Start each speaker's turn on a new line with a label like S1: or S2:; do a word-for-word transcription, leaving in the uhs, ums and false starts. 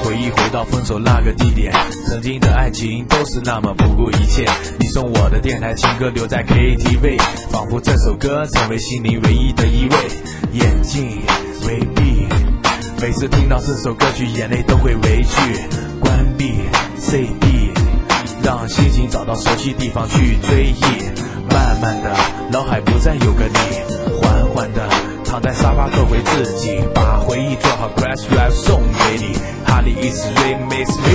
S1: 回忆回到分手那个地点，曾经的爱情都是那么不顾一切。你送我的电台情歌留在 K T V， 仿佛这首歌成为心灵唯一的依偎。眼睛微闭，每次听到这首歌曲，眼泪都会微去。关闭 C D， 让心情找到熟悉地方去追忆。慢慢的，脑海不再有个你，缓缓的躺在沙发做回自己，把回忆做好 crash rap 送给你。Honey is remix me。